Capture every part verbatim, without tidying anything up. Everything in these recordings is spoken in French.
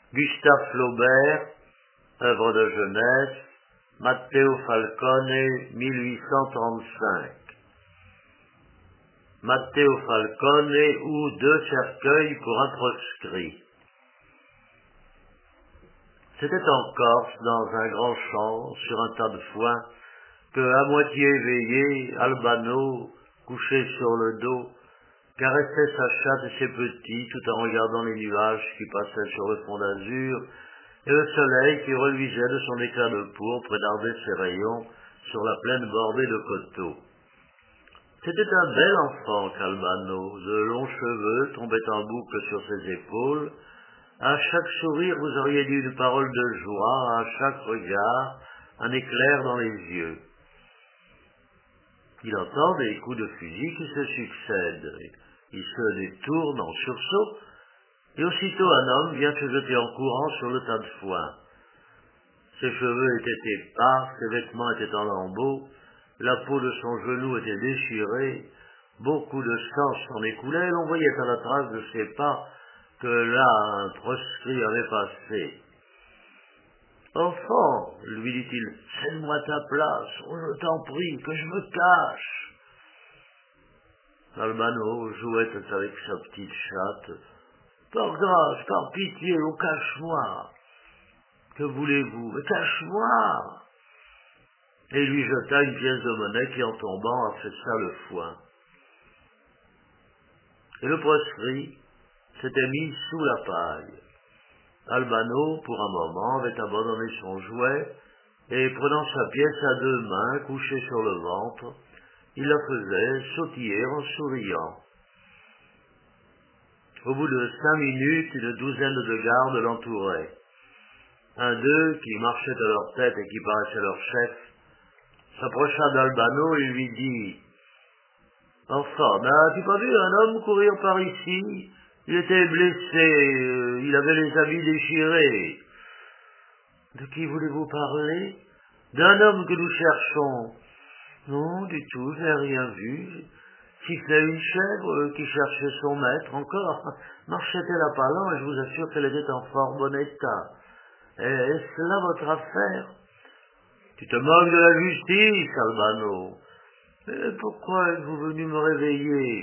Gustave Flaubert, œuvre de jeunesse, Matteo Falcone, mille huit cent trente-cinq. Matteo Falcone ou deux cercueils pour un proscrit. C'était en Corse, dans un grand champ, sur un tas de foin, que, à moitié éveillé, Albano, couché sur le dos, caressait sa chatte et ses petits tout en regardant les nuages qui passaient sur le fond d'azur et le soleil qui reluisait de son éclat de pourpre et dardait ses rayons sur la plaine bordée de coteaux. C'était un bel enfant qu'Albano, de longs cheveux tombaient en boucle sur ses épaules. À chaque sourire vous auriez dit une parole de joie, à chaque regard un éclair dans les yeux. Il entend des coups de fusil qui se succèdent. Il se détourne en sursaut, et aussitôt un homme vient se jeter en courant sur le tas de foin. Ses cheveux étaient épars, ses vêtements étaient en lambeaux, la peau de son genou était déchirée, beaucoup de sang s'en écoulait, et l'on voyait à la trace de ses pas que là un proscrit avait passé. « Enfant, lui dit-il, cède-moi ta place, oh, je t'en prie, que je me cache. » Albano jouait avec sa petite chatte. « Par grâce, par pitié, oh, cache-moi. Que voulez-vous? Mais cache-moi. » Et il lui jeta une pièce de monnaie qui, en tombant, affaissa le foin. Et le proscrit s'était mis sous la paille. Albano, pour un moment, avait abandonné son jouet, et prenant sa pièce à deux mains, couchée sur le ventre, il la faisait sautiller en souriant. Au bout de cinq minutes, une douzaine de gardes l'entouraient. Un d'eux, qui marchait à leur tête et qui paraissait leur chef, s'approcha d'Albano et lui dit « Enfant, n'as-tu pas vu un homme courir par ici? Il était blessé, euh, il avait les habits déchirés. » « De qui voulez-vous parler? »« D'un homme que nous cherchons. »« Non, du tout, je n'ai rien vu. Sifflait une chèvre qui cherchait son maître encore. Marchait-elle à pas lents et je vous assure qu'elle était en fort bon état. Est-ce là votre affaire? »« Tu te moques de la justice, Albano. »« Et pourquoi êtes-vous venu me réveiller? » »«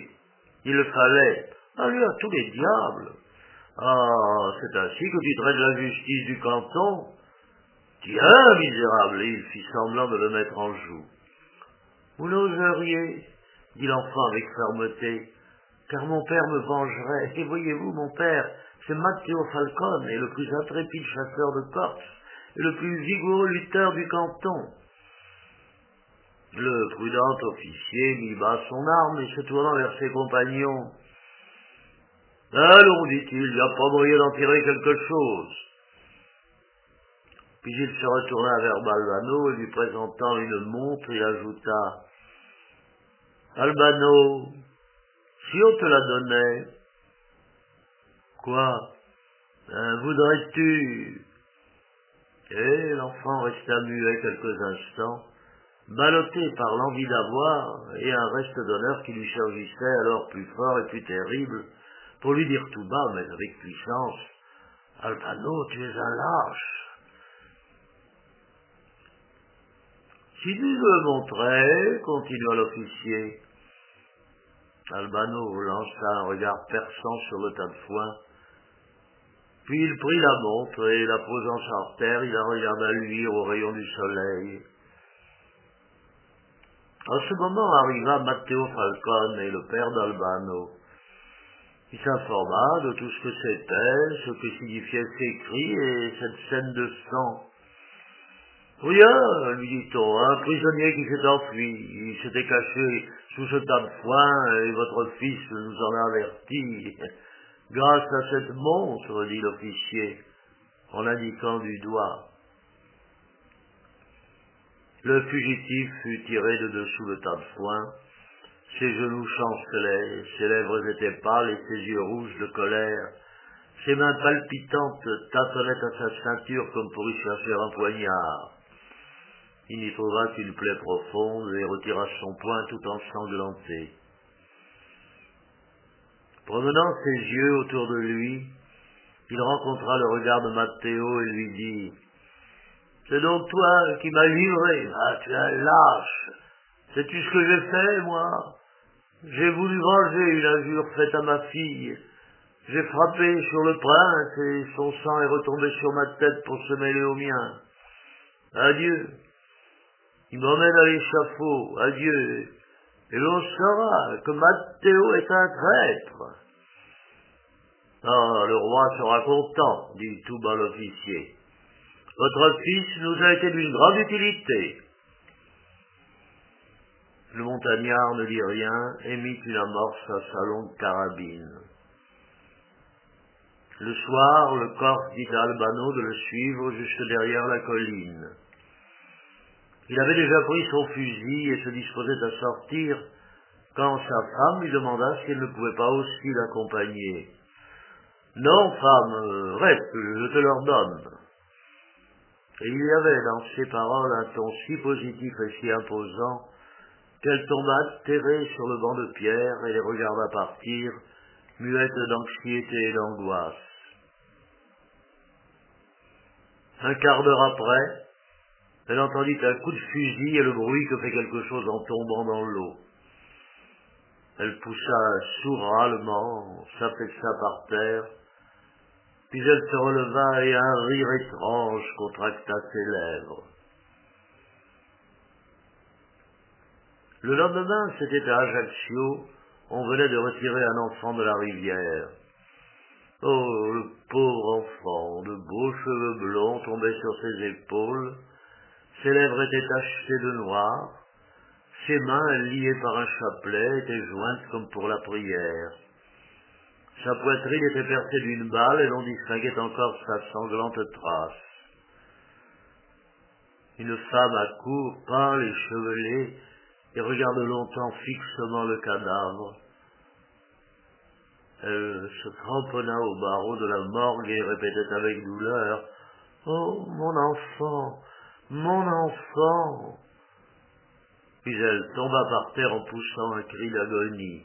Il le fallait. »« Allez à tous les diables. »« Ah, c'est ainsi que tu traites la justice du canton? » »« Tiens, misérable !» Et il fit semblant de le mettre en joue. « Vous n'oseriez, dit l'enfant avec fermeté, car mon père me vengerait. Et voyez-vous, mon père, c'est Matteo Falcone, et le plus intrépide chasseur de Corse, et le plus vigoureux lutteur du canton. » Le prudent officier mit bas son arme et se tournant vers ses compagnons. « Allons, dit-il, il n'y a pas moyen d'en tirer quelque chose. » Puis il se retourna vers Albano et lui présentant une montre, il ajouta « Albano, si on te la donnait, quoi, ben, voudrais-tu » Et l'enfant resta muet quelques instants, ballotté par l'envie d'avoir et un reste d'honneur qui lui surgissait alors plus fort et plus terrible, pour lui dire tout bas, mais avec puissance, « Albano, tu es un lâche. » Si tu le montrais, continua l'officier. Albano lança un regard perçant sur le tas de foin, puis il prit la montre et, la posant sur terre, il la regarda luire au rayon du soleil. En ce moment arriva Matteo Falcone et le père d'Albano. Il s'informa de tout ce que c'était, ce que signifiaient ces cris et cette scène de sang. « Rien, lui dit-on, un prisonnier qui s'est enfui, il s'était caché sous ce tas de foin et votre fils nous en a avertis. Grâce à cette montre, dit l'officier, en indiquant du doigt. » Le fugitif fut tiré de dessous le tas de foin, ses genoux chancelaient, ses lèvres étaient pâles et ses yeux rouges de colère, ses mains palpitantes tâtonnaient à sa ceinture comme pour y chercher un poignard. Il n'y trouva qu'une plaie profonde et retira son poing tout Il rencontra le regard de Matteo et lui dit « C'est donc toi qui m'as livré. Ah, tu es un lâche. Sais-tu ce que j'ai fait, moi? J'ai voulu venger une injure faite à ma fille. J'ai frappé sur le prince et son sang est retombé sur ma tête pour se mêler au mien. Adieu. Il m'emmène à l'échafaud. Adieu. Et l'on saura que Matteo est un traître. » Ah, le roi sera content, dit tout bas l'officier. Votre fils nous a été d'une grande utilité. Le montagnard ne dit rien et mit une amorce à sa longue carabine. Le soir, le Corse dit à Albano de le suivre jusque derrière la colline. Il avait déjà pris son fusil et se disposait à sortir quand sa femme lui demanda si elle ne pouvait pas aussi l'accompagner. « Non, femme, reste, je te l'ordonne. » Et il y avait dans ses paroles un ton si positif et si imposant qu'elle tomba atterrée sur le banc de pierre et les regarda partir, muette d'anxiété et d'angoisse. Un quart d'heure après, elle entendit un coup de fusil et le bruit que fait quelque chose en tombant dans l'eau. Elle poussa un sourd râlement, s'affaissa par terre, puis elle se releva et un rire étrange contracta ses lèvres. Le lendemain, c'était à Ajaccio, on venait de retirer un enfant de la rivière. Oh, le pauvre enfant, de beaux cheveux blonds tombaient sur ses épaules, ses lèvres étaient tachetées de noir, ses mains, liées par un chapelet, étaient jointes comme pour la prière. Sa poitrine était percée d'une balle et l'on distinguait encore sa sanglante trace. Une femme accourt, pâle et chevelée, et regarde longtemps fixement le cadavre. Elle se cramponna au barreau de la morgue et répétait avec douleur « Oh, mon enfant, mon enfant !» Puis elle tomba par terre en poussant un cri d'agonie.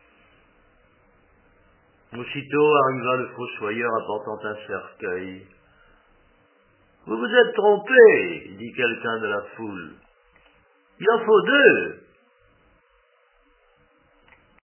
Aussitôt arriva le fossoyeur apportant un cercueil. « Vous vous êtes trompé, dit quelqu'un de la foule. Il en faut deux.